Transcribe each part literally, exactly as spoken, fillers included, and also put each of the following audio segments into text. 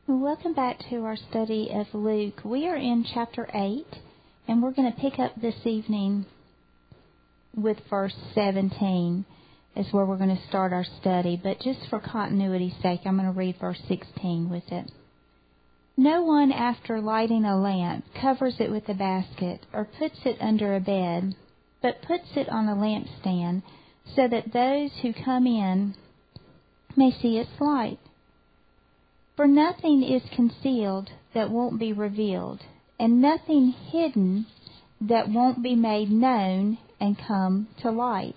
Welcome back to our study of Luke. We are in chapter eight, and we're going to pick up this evening with verse seventeen is where we're going to start our study. But just for continuity's sake, I'm going to read verse sixteen with it. No one, after lighting a lamp, covers it with a basket or puts it under a bed, but puts it on a lampstand so that those who come in may see its light. For nothing is concealed that won't be revealed, and nothing hidden that won't be made known and come to light.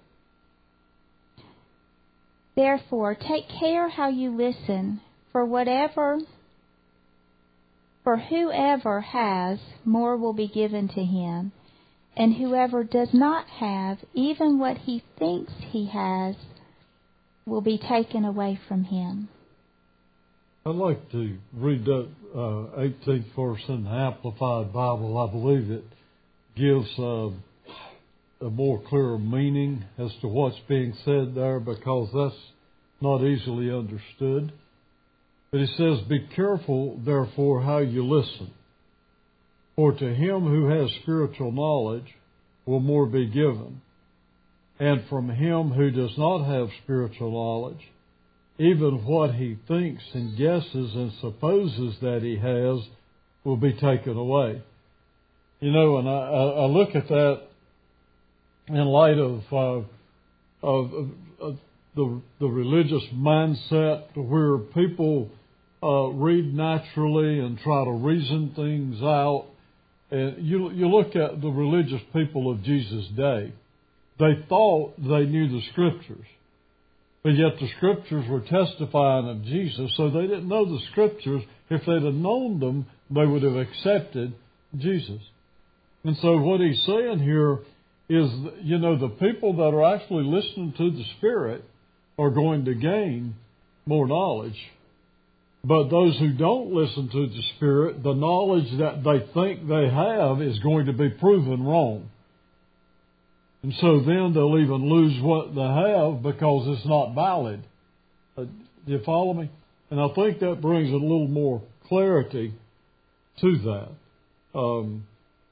Therefore, take care how you listen, for whatever, for whoever has, more will be given to him, and whoever does not have, even what he thinks he has, will be taken away from him. I'd like to read that uh, eighteenth verse in the Amplified Bible. I believe it gives uh, a more clear meaning as to what's being said there, because that's not easily understood. But it says, "Be careful, therefore, how you listen. For to him who has spiritual knowledge will more be given. And from him who does not have spiritual knowledge, even what he thinks and guesses and supposes that he has will be taken away." You know, and I, I look at that in light of, uh, of, of the, the religious mindset where people uh, read naturally and try to reason things out. And you, you look at the religious people of Jesus' day. They thought they knew the Scriptures. But yet the Scriptures were testifying of Jesus, so they didn't know the Scriptures. If they'd have known them, they would have accepted Jesus. And so what he's saying here is, you know, the people that are actually listening to the Spirit are going to gain more knowledge. But those who don't listen to the Spirit, the knowledge that they think they have is going to be proven wrong. And so then they'll even lose what they have because it's not valid. Uh, do you follow me? And I think that brings a little more clarity to that. Um,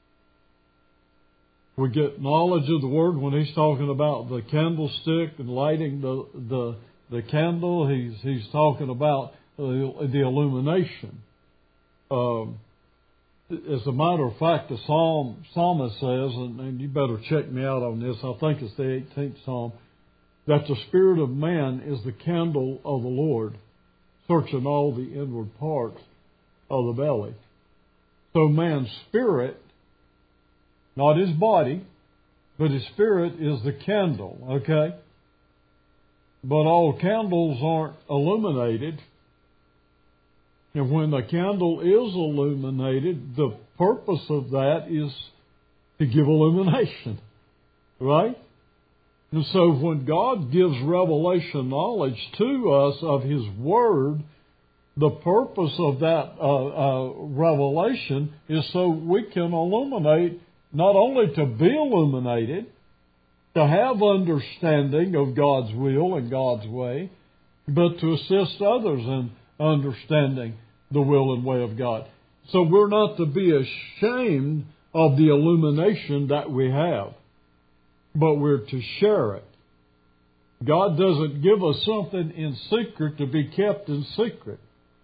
we get knowledge of the Word when he's talking about the candlestick and lighting the the, the candle. He's he's talking about the, the illumination. Um, As a matter of fact, the psalm, psalmist says, and, and you better check me out on this, I think it's the eighteenth Psalm, that the spirit of man is the candle of the Lord, searching all the inward parts of the belly. So man's spirit, not his body, but his spirit is the candle, okay? But all candles aren't illuminated. And when the candle is illuminated, the purpose of that is to give illumination, right? And so when God gives revelation knowledge to us of His Word, the purpose of that uh, uh, revelation is so we can illuminate, not only to be illuminated, to have understanding of God's will and God's way, but to assist others in understanding the will and way of God. So we're not to be ashamed of the illumination that we have, but we're to share it. God doesn't give us something in secret to be kept in secret.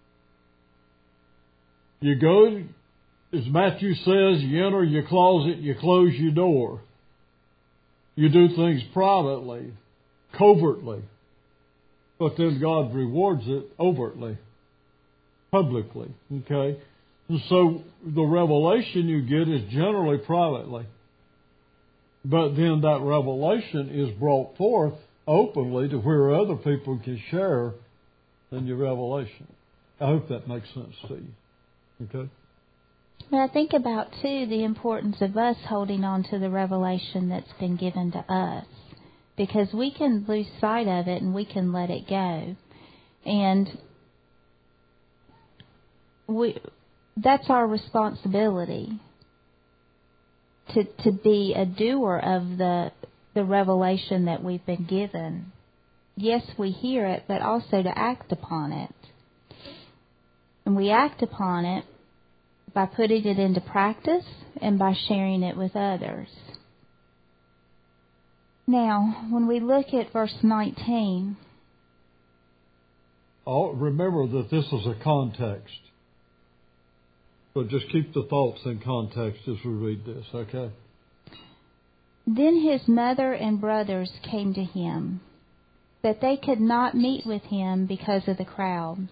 You go, as Matthew says, you enter your closet, you close your door. You do things privately, covertly, but then God rewards it overtly, publicly, okay? And so the revelation you get is generally privately. But then that revelation is brought forth openly to where other people can share in your revelation. I hope that makes sense to you. Okay? But I think about, too, the importance of us holding on to the revelation that's been given to us. Because we can lose sight of it and we can let it go. And we that's our responsibility. To to be a doer of the the revelation that we've been given. Yes, we hear it, but also to act upon it. And we act upon it by putting it into practice and by sharing it with others. Now, when we look at verse nineteen... Oh, remember that this is a context. But just keep the thoughts in context as we read this, okay? Then his mother and brothers came to him, but they could not meet with him because of the crowd.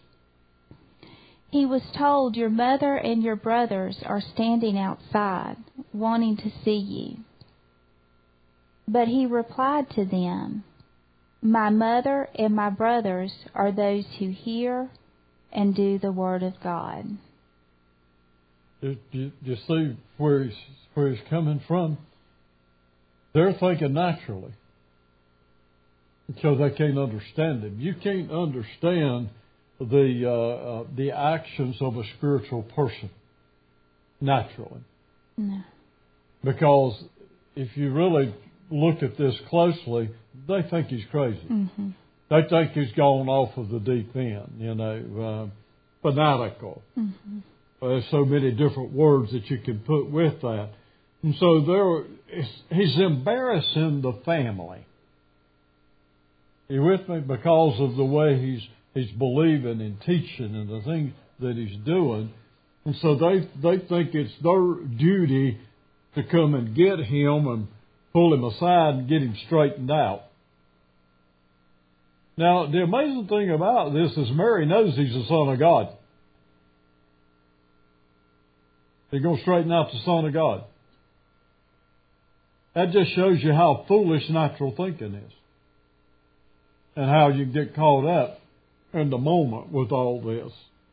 He was told, "Your mother and your brothers are standing outside, wanting to see you." But he replied to them, "My mother and my brothers are those who hear and do the word of God." You, you, you see where he's, where he's coming from? They're thinking naturally, so they can't understand him. You can't understand the uh, uh, the actions of a spiritual person naturally. No. Because if you really look at this closely, they think he's crazy. Mm-hmm. They think he's gone off of the deep end, you know, uh, fanatical. Mm-hmm. There's so many different words that you can put with that. And so there, he's embarrassing the family. You with me? Because of the way he's he's believing and teaching and the things that he's doing. And so they they think it's their duty to come and get him and pull him aside and get him straightened out. Now, the amazing thing about this is Mary knows he's the Son of God. He's going to straighten out the Son of God. That just shows you how foolish natural thinking is. And how you get caught up in the moment with all this.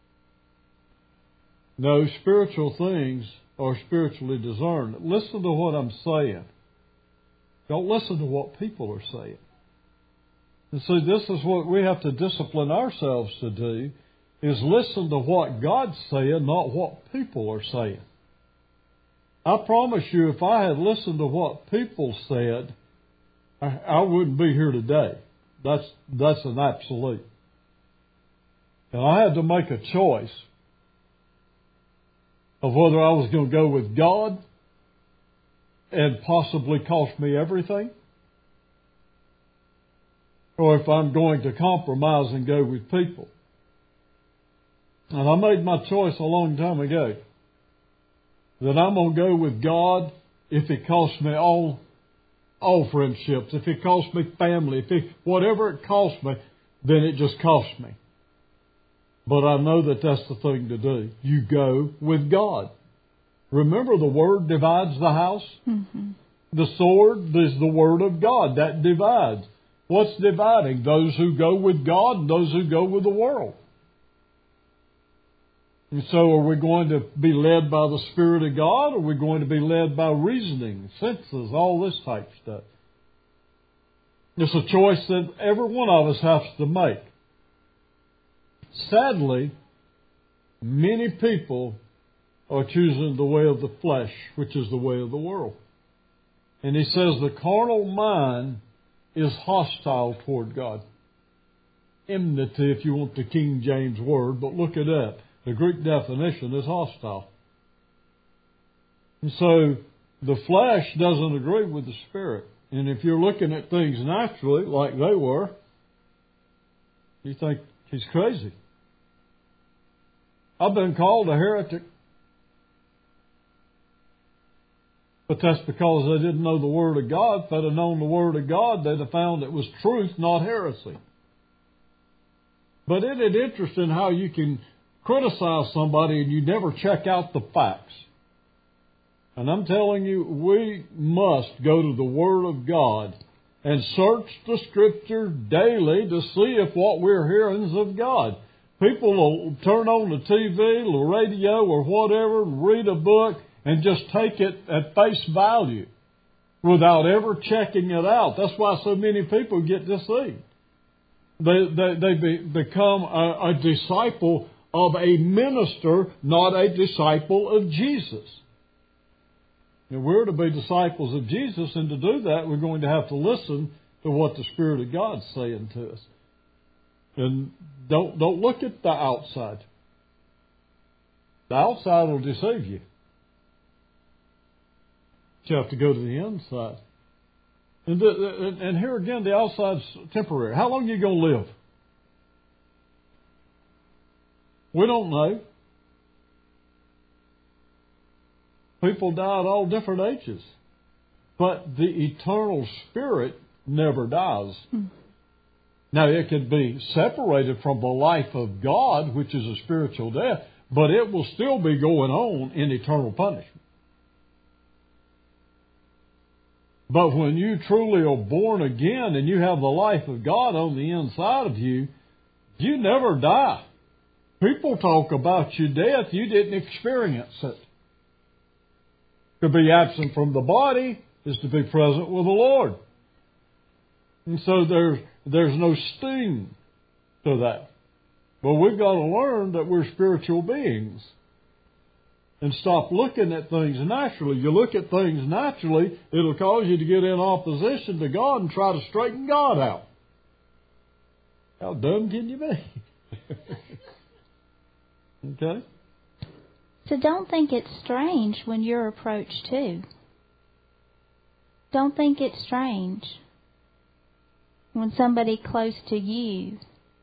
No, spiritual things are spiritually discerned. Listen to what I'm saying. Don't listen to what people are saying. And see, this is what we have to discipline ourselves to do, is listen to what God's saying, not what people are saying. I promise you, if I had listened to what people said, I, I wouldn't be here today. That's that's an absolute. And I had to make a choice of whether I was going to go with God and possibly cost me everything, or if I'm going to compromise and go with people. And I made my choice a long time ago that I'm going to go with God if it costs me all all friendships, if it costs me family, if it, whatever it costs me, then it just costs me. But I know that that's the thing to do. You go with God. Remember, the Word divides the house. Mm-hmm. The sword is the Word of God. That divides. What's dividing? Those who go with God and those who go with the world. And so are we going to be led by the Spirit of God, or are we going to be led by reasoning, senses, all this type of stuff? It's a choice that every one of us has to make. Sadly, many people are choosing the way of the flesh, which is the way of the world. And he says the carnal mind is hostile toward God. Enmity, if you want the King James word, but look at that. The Greek definition is hostile. And so the flesh doesn't agree with the Spirit. And if you're looking at things naturally, like they were, you think he's crazy. I've been called a heretic. But that's because they didn't know the Word of God. If they'd have known the Word of God, they'd have found it was truth, not heresy. But isn't it interesting how you can criticize somebody and you never check out the facts? And I'm telling you, we must go to the Word of God and search the Scripture daily to see if what we're hearing is of God. People will turn on the T V, the radio, or whatever, and read a book and just take it at face value without ever checking it out. That's why so many people get deceived. They, they, they be, become a, a disciple of a minister, not a disciple of Jesus. And we're to be disciples of Jesus, and to do that, we're going to have to listen to what the Spirit of God's saying to us. And don't don't look at the outside. The outside will deceive you. You have to go to the inside. And, the, and here again, the outside's temporary. How long are you going to live? We don't know. People die at all different ages. But the eternal spirit never dies. Hmm. Now, it can be separated from the life of God, which is a spiritual death, but it will still be going on in eternal punishment. But when you truly are born again and you have the life of God on the inside of you, you never die. People talk about your death. You didn't experience it. To be absent from the body is to be present with the Lord. And so there's, there's no sting to that. But we've got to learn that we're spiritual beings. And stop looking at things naturally. You look at things naturally, it'll cause you to get in opposition to God and try to straighten God out. How dumb can you be? Okay? So don't think it's strange when you're approached too. Don't think it's strange when somebody close to you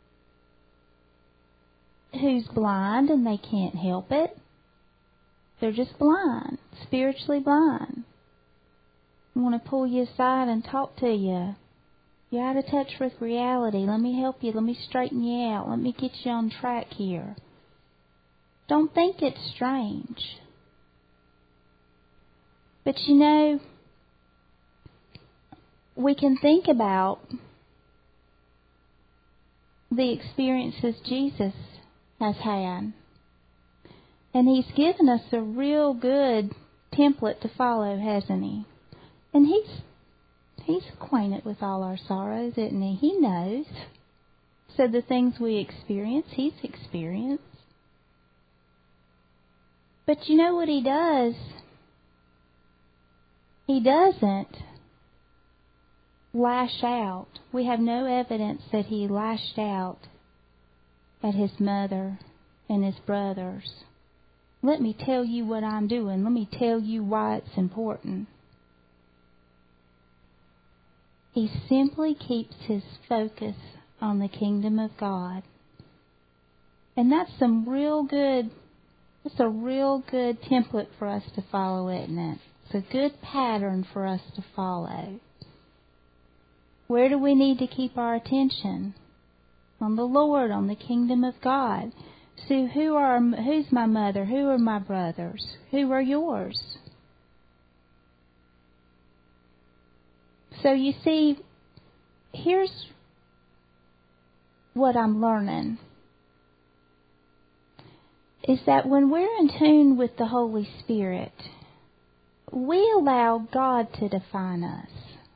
who's blind and they can't help it. They're just blind, spiritually blind. I want to pull you aside and talk to you. You're out of touch with reality. Let me help you. Let me straighten you out. Let me get you on track here. Don't think it's strange. But you know, we can think about the experiences Jesus has had. And He's given us a real good template to follow, hasn't He? And He's He's acquainted with all our sorrows, isn't He? He knows. So the things we experience, He's experienced. But you know what He does? He doesn't lash out. We have no evidence that He lashed out at His mother and His brothers. Let me tell you what I'm doing. Let me tell you why it's important. He simply keeps His focus on the kingdom of God. And that's some real good, that's a real good template for us to follow, isn't it? It's a good pattern for us to follow. Where do we need to keep our attention? On the Lord, on the kingdom of God. So who are who's my mother? Who are my brothers? Who are yours? So you see, here's what I'm learning. Is that when we're in tune with the Holy Spirit, we allow God to define us.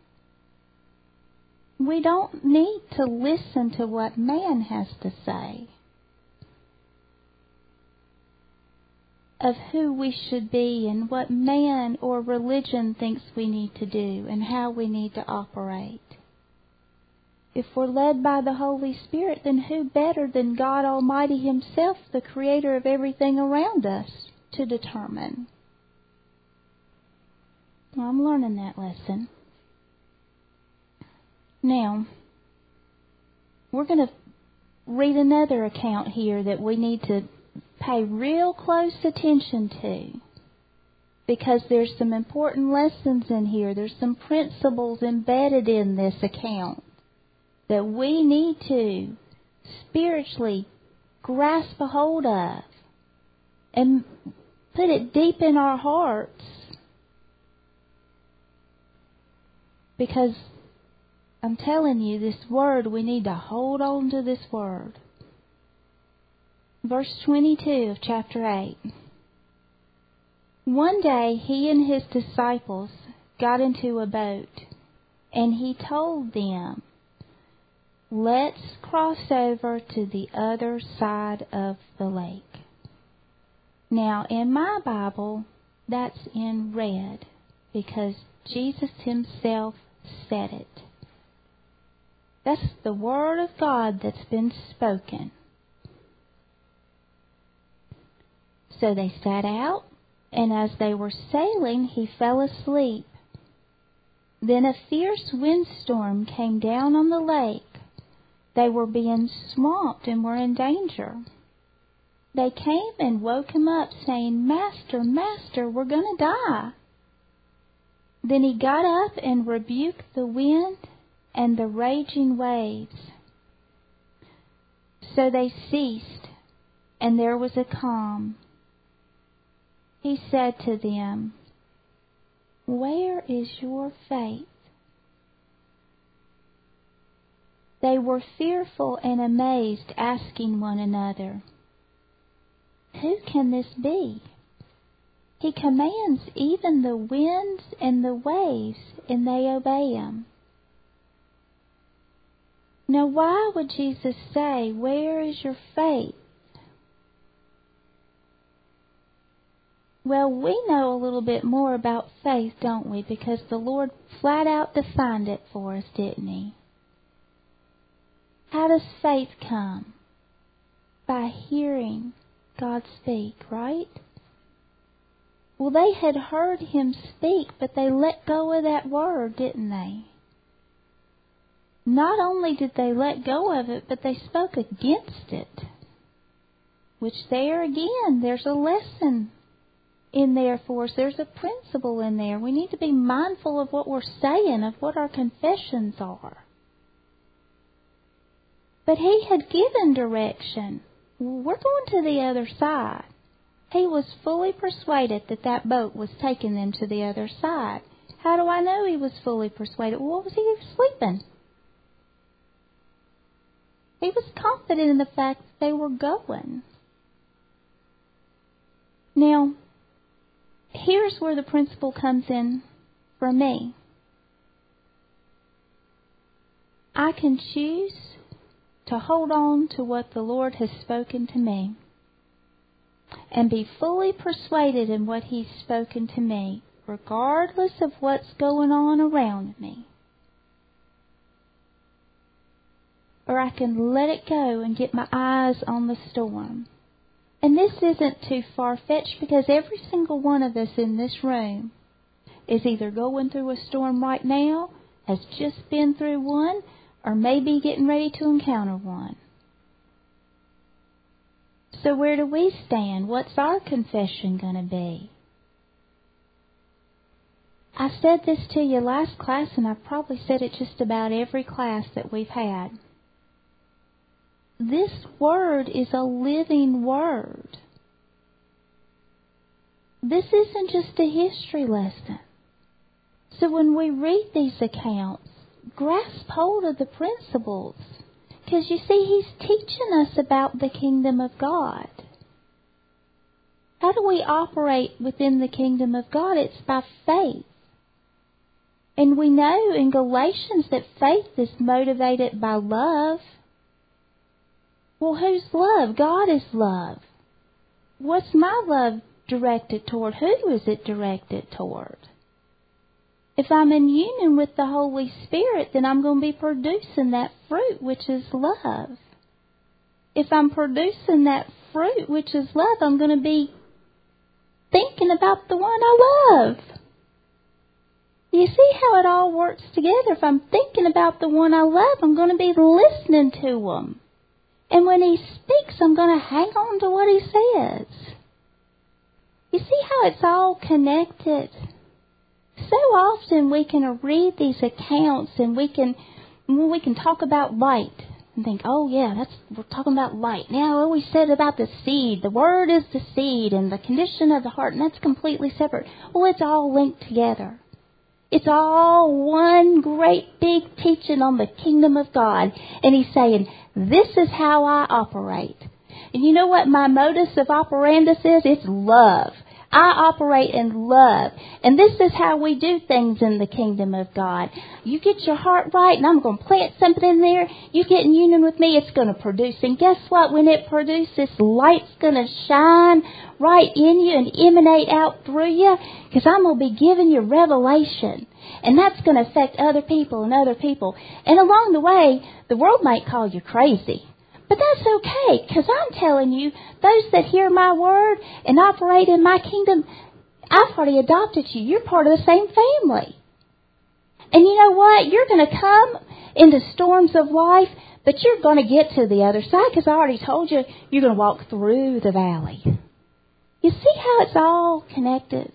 We don't need to listen to what man has to say of who we should be and what man or religion thinks we need to do and how we need to operate. If we're led by the Holy Spirit, then who better than God Almighty Himself, the Creator of everything around us, to determine? Well, I'm learning that lesson. Now, we're going to read another account here that we need to pay real close attention to, because there's some important lessons in here. There's some principles embedded in this account that we need to spiritually grasp a hold of and put it deep in our hearts, because I'm telling you, this word, we need to hold on to this word. Verse twenty-two of chapter eight. One day he and his disciples got into a boat, and he told them, "Let's cross over to the other side of the lake." Now, in my Bible, that's in red, because Jesus Himself said it. That's the Word of God that's been spoken. So they set out, and as they were sailing, he fell asleep. Then a fierce windstorm came down on the lake. They were being swamped and were in danger. They came and woke him up, saying, "Master, Master, we're going to die." Then he got up and rebuked the wind and the raging waves. So they ceased, and there was a calm. He said to them, "Where is your faith?" They were fearful and amazed, asking one another, "Who can this be? He commands even the winds and the waves, and they obey him." Now, why would Jesus say, "Where is your faith"? Well, we know a little bit more about faith, don't we? Because the Lord flat out defined it for us, didn't He? How does faith come? By hearing God speak, right? Well, they had heard Him speak, but they let go of that word, didn't they? Not only did they let go of it, but they spoke against it. Which there again, there's a lesson in there for us. There's a principle in there. We need to be mindful of what we're saying, of what our confessions are. But He had given direction. We're going to the other side. He was fully persuaded that that boat was taking them to the other side. How do I know he was fully persuaded? Well, what was he sleeping? He was confident in the fact that they were going. Now, here's where the principle comes in for me. I can choose to hold on to what the Lord has spoken to me and be fully persuaded in what He's spoken to me, regardless of what's going on around me. Or I can let it go and get my eyes on the storm. And this isn't too far-fetched, because every single one of us in this room is either going through a storm right now, has just been through one, or maybe getting ready to encounter one. So where do we stand? What's our confession going to be? I said this to you last class, and I've probably said it just about every class that we've had. This word is a living word. This isn't just a history lesson. So when we read these accounts, grasp hold of the principles. Because you see, He's teaching us about the kingdom of God. How do we operate within the kingdom of God? It's by faith. And we know in Galatians that faith is motivated by love. Well, who's love? God is love. What's my love directed toward? Who is it directed toward? If I'm in union with the Holy Spirit, then I'm going to be producing that fruit, which is love. If I'm producing that fruit, which is love, I'm going to be thinking about the one I love. You see how it all works together? If I'm thinking about the one I love, I'm going to be listening to Him. And when He speaks, I'm going to hang on to what He says. You see how it's all connected? So often we can read these accounts and we can we can talk about light and think, oh yeah, that's we're talking about light. Now we said about the seed. The word is the seed and the condition of the heart, and that's completely separate. Well, it's all linked together. It's all one great big teaching on the kingdom of God. And He's saying, this is how I operate. And you know what my modus of operandus is? It's love. I operate in love. And this is how we do things in the kingdom of God. You get your heart right, and I'm going to plant something in there. You get in union with me, it's going to produce. And guess what? When it produces, light's going to shine right in you and emanate out through you, because I'm going to be giving you revelation. And that's going to affect other people and other people. And along the way, the world might call you crazy. But that's okay, because I'm telling you, those that hear my word and operate in my kingdom, I've already adopted you. You're part of the same family. And you know what? You're going to come in the storms of life, but you're going to get to the other side, because I already told you, you're going to walk through the valley. You see how it's all connected?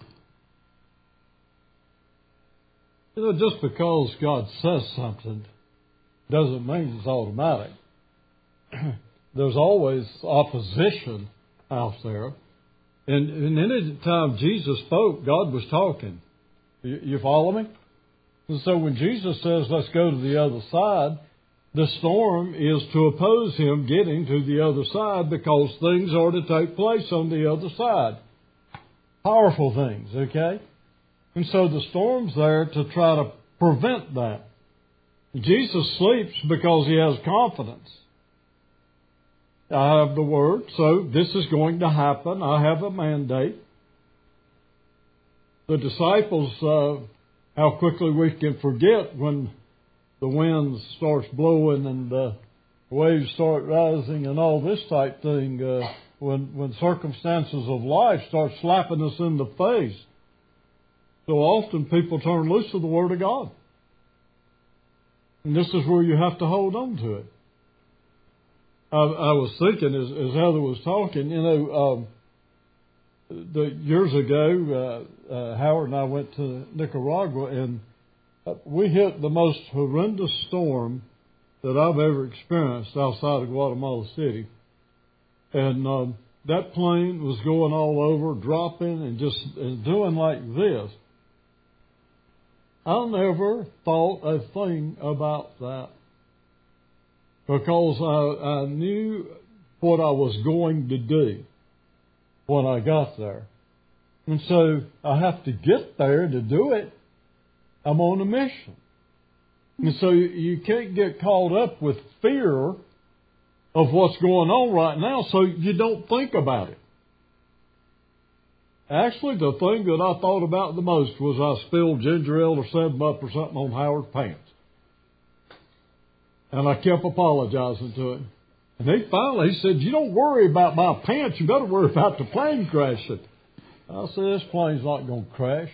You know, just because God says something doesn't mean it's automatic. There's always opposition out there. And, and any time Jesus spoke, God was talking. You, you follow me? And so when Jesus says, let's go to the other side, the storm is to oppose him getting to the other side, because things are to take place on the other side. Powerful things, okay? And so the storm's there to try to prevent that. Jesus sleeps because he has confidence. I have the word, so this is going to happen. I have a mandate. The disciples, uh, how quickly we can forget when the wind starts blowing and the waves start rising and all this type thing, uh, when, when circumstances of life start slapping us in the face. So often people turn loose of the Word of God. And this is where you have to hold on to it. I, I was thinking as, as Heather was talking, you know, um, the, years ago, uh, uh, Howard and I went to Nicaragua, and we hit the most horrendous storm that I've ever experienced outside of Guatemala City. And um, that plane was going all over, dropping and just and doing like this. I never thought a thing about that, because I, I knew what I was going to do when I got there. And so I have to get there to do it. I'm on a mission. And so you can't get caught up with fear of what's going on right now, so you don't think about it. Actually, the thing that I thought about the most was I spilled ginger ale or seven up or something on Howard's pants. And I kept apologizing to him. And he finally he said, you don't worry about my pants, you better worry about the plane crashing. I said, this plane's not going to crash.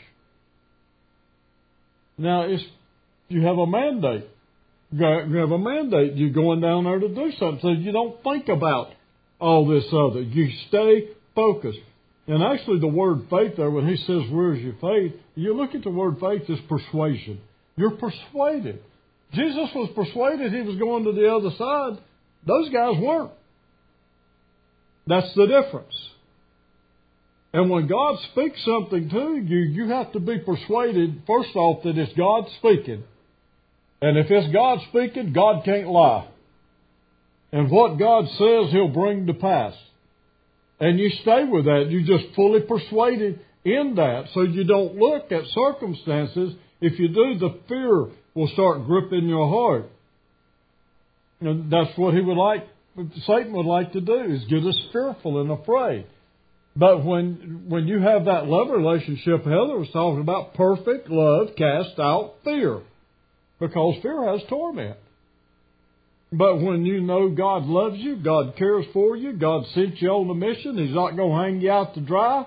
Now, it's, you have a mandate. You have a mandate. You're going down there to do something. So you don't think about all this other. You stay focused. And actually the word faith there, when he says, where's your faith? You look at the word faith as persuasion. You're persuaded. Jesus was persuaded he was going to the other side. Those guys weren't. That's the difference. And when God speaks something to you, you have to be persuaded, first off, that it's God speaking. And if it's God speaking, God can't lie. And what God says, He'll bring to pass. And you stay with that. You're just fully persuaded in that. So you don't look at circumstances. If you do, the fear will start gripping your heart. And that's what he would like, Satan would like to do, is get us fearful and afraid. But when when you have that love relationship, Heather was talking about, perfect love casts out fear. Because fear has torment. But when you know God loves you, God cares for you, God sent you on a mission, He's not going to hang you out to dry,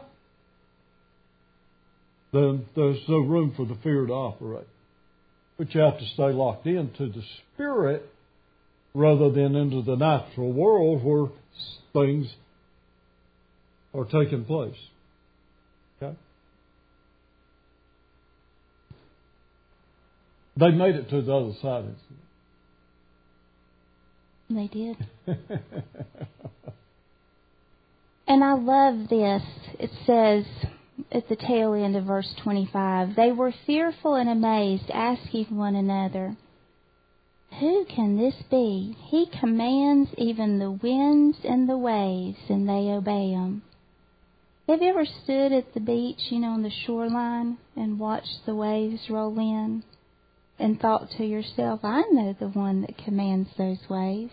then there's no room for the fear to operate. But you have to stay locked into the Spirit rather than into the natural world where things are taking place. Okay? They made it to the other side. They did. And I love this. It says at the tail end of verse twenty-five, they were fearful and amazed, asking one another, who can this be? He commands even the winds and the waves, and they obey him. Have you ever stood at the beach, you know, on the shoreline, and watched the waves roll in? And thought to yourself, I know the one that commands those waves.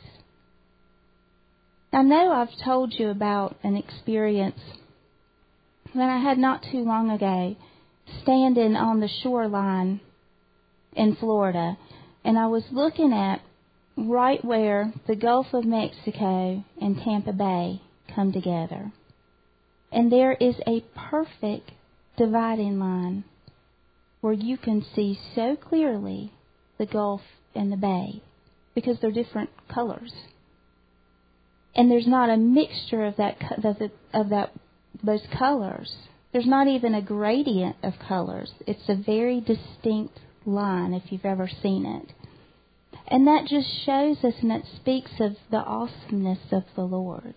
I know I've told you about an experience that I had not too long ago, standing on the shoreline in Florida. And I was looking at right where the Gulf of Mexico and Tampa Bay come together. And there is a perfect dividing line where you can see so clearly the Gulf and the Bay because they're different colors. And there's not a mixture of that of, the, of that those colors. There's not even a gradient of colors. It's a very distinct line if you've ever seen it. And that just shows us, and it speaks of the awesomeness of the Lord.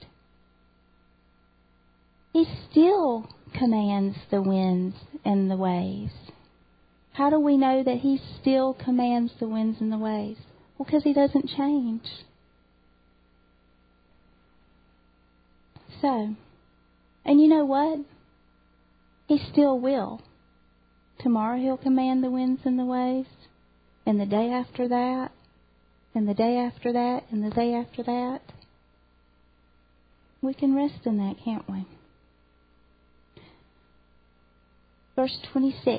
He still commands the winds and the waves. How do we know that He still commands the winds and the waves? Well, because He doesn't change. So, and you know what? He still will. Tomorrow He'll command the winds and the waves. And the day after that. And the day after that. And the day after that. We can rest in that, can't we? Verse twenty-six.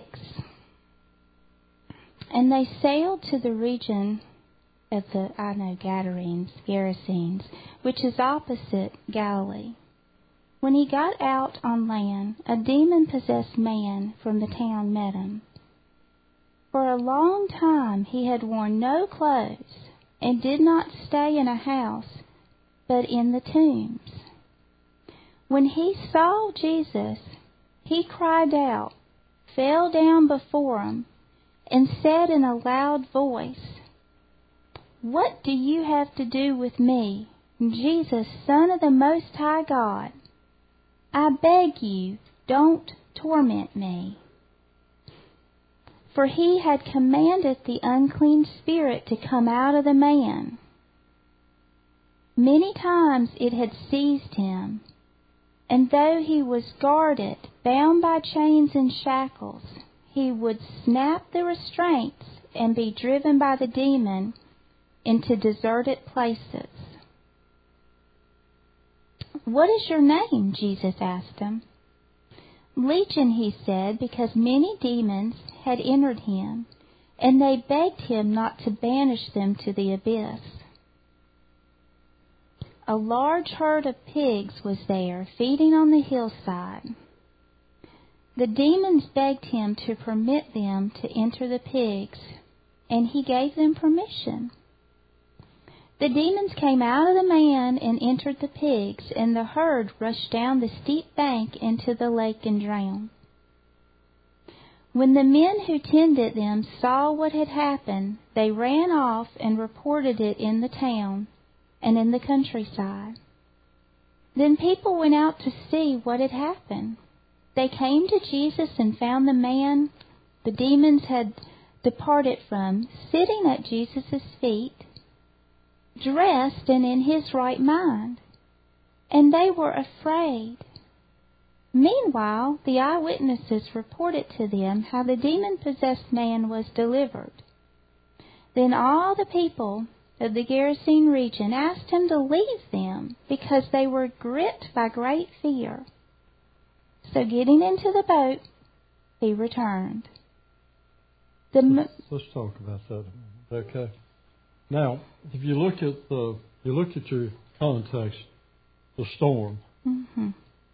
And they sailed to the region of the, I know, Gadarenes, Gerasenes, which is opposite Galilee. When he got out on land, a demon-possessed man from the town met him. For a long time he had worn no clothes, and did not stay in a house, but in the tombs. When he saw Jesus, he cried out, fell down before him, and said in a loud voice, What do you have to do with me, Jesus, Son of the Most High God? I beg you, don't torment me. For he had commanded the unclean spirit to come out of the man. Many times it had seized him, and though he was guarded, bound by chains and shackles, he would snap the restraints and be driven by the demon into deserted places. What is your name? Jesus asked him. Legion, he said, because many demons had entered him, and they begged him not to banish them to the abyss. A large herd of pigs was there, feeding on the hillside. The demons begged him to permit them to enter the pigs, and he gave them permission. The demons came out of the man and entered the pigs, and the herd rushed down the steep bank into the lake and drowned. When the men who tended them saw what had happened, they ran off and reported it in the town and in the countryside. Then people went out to see what had happened. They came to Jesus and found the man the demons had departed from, sitting at Jesus' feet, dressed and in his right mind, and they were afraid. Meanwhile, the eyewitnesses reported to them how the demon-possessed man was delivered. Then all the people of the Gerasene region asked him to leave them because they were gripped by great fear. So getting into the boat, he returned. The let's, let's talk about that a minute, okay? Now, if you look at the, you look at your context, the storm. Mm-hmm.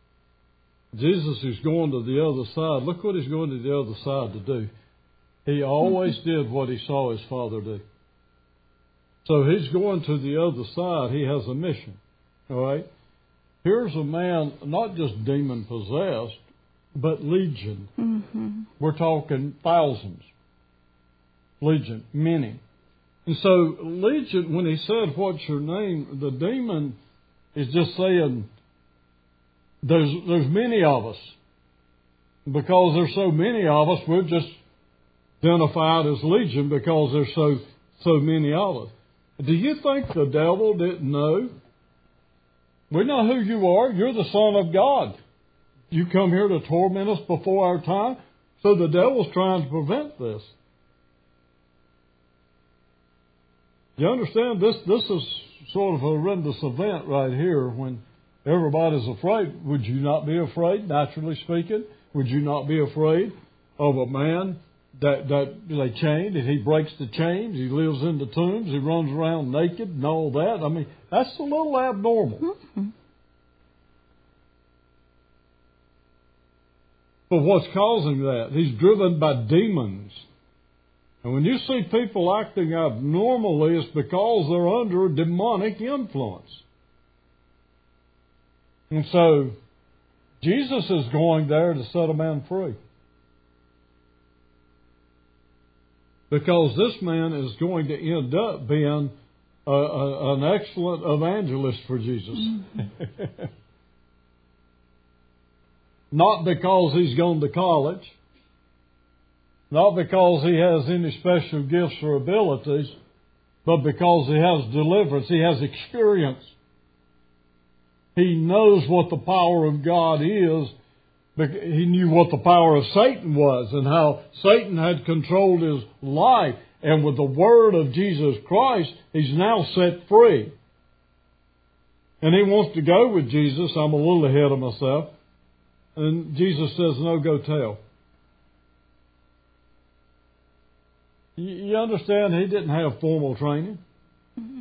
Jesus is going to the other side. Look what he's going to the other side to do. He always mm-hmm. did what he saw his Father do. So he's going to the other side. He has a mission. All right? Here's a man, not just demon-possessed, but legion. Mm-hmm. We're talking thousands. Legion, many. And so, legion, when he said, what's your name, the demon is just saying, there's there's many of us. Because there's so many of us, we're just identified as legion because there's so, so many of us. Do you think the devil didn't know? We know who you are. You're the Son of God. You come here to torment us before our time. So the devil's trying to prevent this. You understand? This this is sort of a horrendous event right here when everybody's afraid. Would you not be afraid, naturally speaking? Would you not be afraid of a man that, that they chained, and he breaks the chains. He lives in the tombs. He runs around naked and all that. I mean, that's a little abnormal. Mm-hmm. But what's causing that? He's driven by demons. And when you see people acting abnormally, it's because they're under a demonic influence. And so, Jesus is going there to set a man free. Because this man is going to end up being a, a, an excellent evangelist for Jesus. Mm-hmm. Not because he's gone to college. Not because he has any special gifts or abilities. But because he has deliverance. He has experience. He knows what the power of God is. He knew what the power of Satan was and how Satan had controlled his life. And with the word of Jesus Christ, he's now set free. And he wants to go with Jesus. I'm a little ahead of myself. And Jesus says, no, go tell. You understand, he didn't have formal training. Mm-hmm.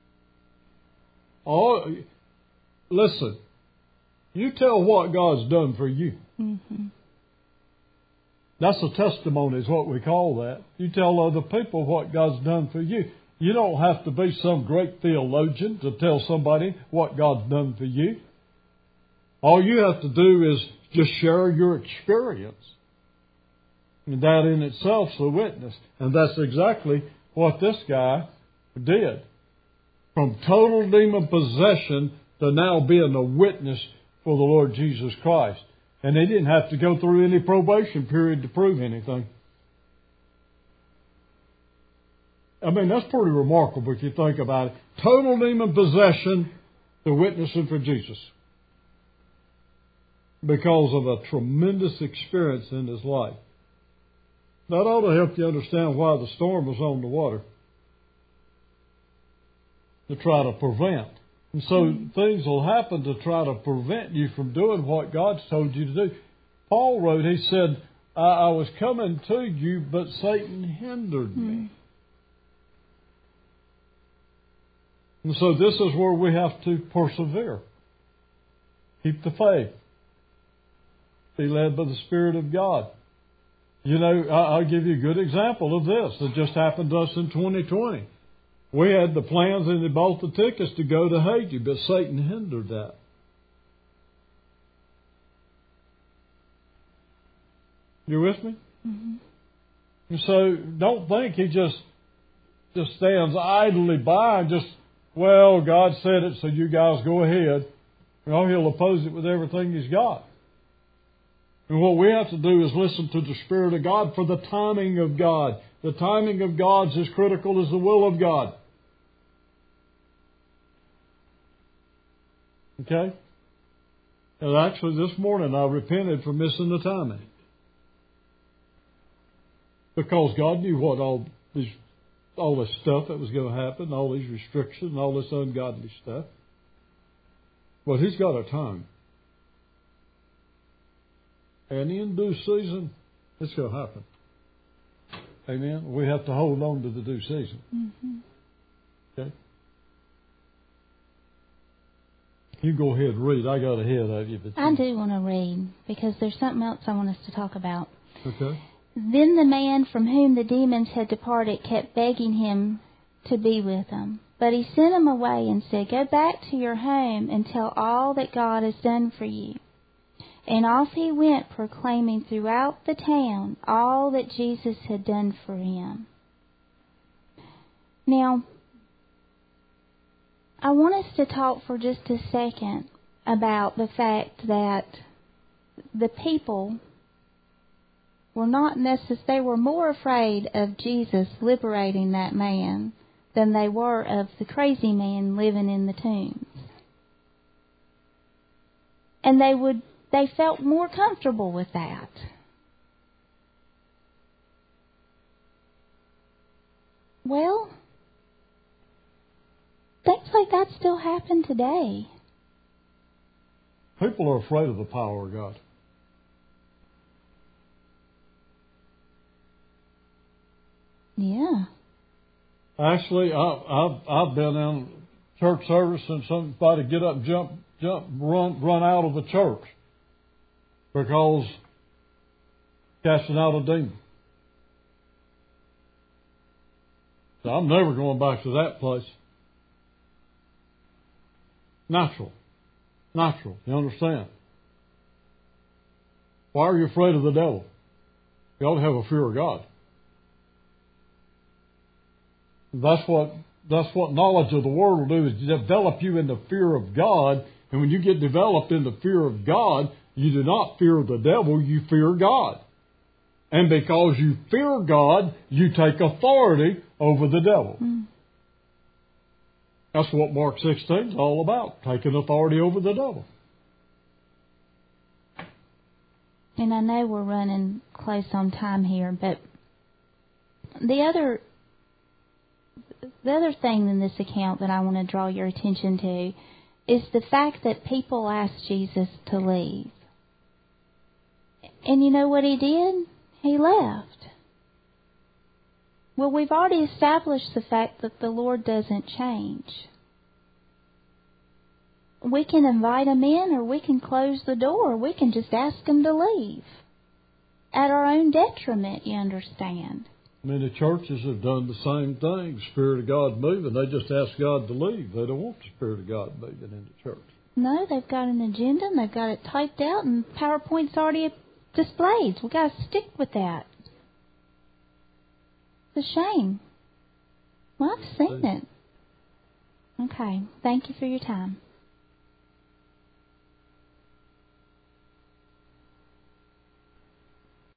Oh, listen, you tell what God's done for you. Mm-hmm. That's a testimony is what we call that. You tell other people what God's done for you. You don't have to be some great theologian to tell somebody what God's done for you. All you have to do is just share your experience. And that in itself is a witness. And that's exactly what this guy did. From total demon possession to now being a witness for the Lord Jesus Christ. And he didn't have to go through any probation period to prove anything. I mean, that's pretty remarkable if you think about it. Total demon possession to witnessing for Jesus. Because of a tremendous experience in his life. That ought to help you understand why the storm was on the water. To try to prevent. And so mm-hmm. things will happen to try to prevent you from doing what God's told you to do. Paul wrote, he said, I, I was coming to you, but Satan hindered mm-hmm. me. And so this is where we have to persevere. Keep the faith. Be led by the Spirit of God. You know, I'll give you a good example of this that just happened to us in twenty twenty. We had the plans and they bought the tickets to go to Haiti, but Satan hindered that. You with me? Mm-hmm. And so don't think he just just stands idly by and just, well, God said it, so you guys go ahead. You know, he'll oppose it with everything he's got. And what we have to do is listen to the Spirit of God for the timing of God. The timing of God's as critical as the will of God. Okay? And actually this morning I repented for missing the timing. Because God knew what all these, all this stuff that was going to happen, all these restrictions, all this ungodly stuff. But He's got a time. And in due season, it's going to happen. Amen? We have to hold on to the due season. Mm-hmm. Okay? You go ahead and read. I got ahead of you. But I do want to read because there's something else I want us to talk about. Okay. Then the man from whom the demons had departed kept begging him to be with them. But he sent him away and said, "Go back to your home and tell all that God has done for you." And off he went, proclaiming throughout the town all that Jesus had done for him. Now, I want us to talk for just a second about the fact that the people were not necessarily, they were more afraid of Jesus liberating that man than they were of the crazy man living in the tombs. And they would They felt more comfortable with that. Well, things like that still happen today. People are afraid of the power of God. Yeah. Actually, I, I've I've been in church service and somebody get up, and jump, jump, run, run out of the church because casting out a demon. So I'm never going back to that place. Natural, natural. You understand? Why are you afraid of the devil? You ought to have a fear of God. That's what that's what knowledge of the Word will do, is develop you in the fear of God. And when you get developed in the fear of God, you do not fear the devil, you fear God. And because you fear God, you take authority over the devil. Mm. That's what Mark sixteen is all about, taking authority over the devil. And I know we're running close on time here, but the other the other thing in this account that I want to draw your attention to is the fact that people asked Jesus to leave. And you know what he did? He left. Well, we've already established the fact that the Lord doesn't change. We can invite him in, or we can close the door. We can just ask him to leave. At our own detriment, you understand. Many churches have done the same thing. The Spirit of God moving. They just ask God to leave. They don't want the Spirit of God moving in the church. No, they've got an agenda and they've got it typed out and PowerPoint's already displayed. We've got to stick with that. It's a shame. Well, I've seen it. Okay. Thank you for your time.